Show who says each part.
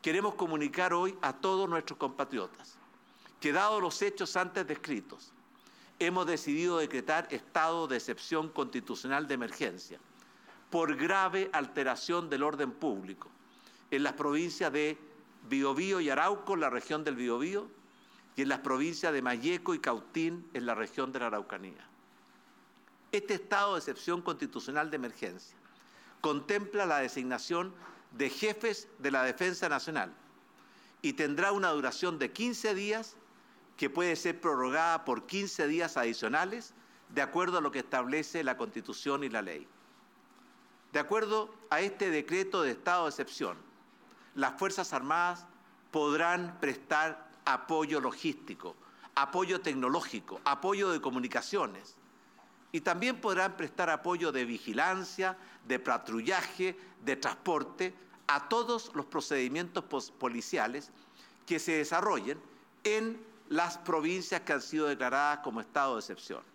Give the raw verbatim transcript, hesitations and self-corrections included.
Speaker 1: queremos comunicar hoy a todos nuestros compatriotas que, dados los hechos antes descritos, hemos decidido decretar estado de excepción constitucional de emergencia por grave alteración del orden público en las provincias de Biobío y Arauco, en la región del Biobío, y en las provincias de Malleco y Cautín, en la región de la Araucanía. Este estado de excepción constitucional de emergencia contempla la designación de jefes de la Defensa Nacional y tendrá una duración de quince días que puede ser prorrogada por quince días adicionales de acuerdo a lo que establece la Constitución y la ley. De acuerdo a este decreto de estado de excepción, las Fuerzas Armadas podrán prestar apoyo logístico, apoyo tecnológico, apoyo de comunicaciones y también podrán prestar apoyo de vigilancia, de patrullaje, de transporte a todos los procedimientos policiales que se desarrollen en las provincias que han sido declaradas como estado de excepción.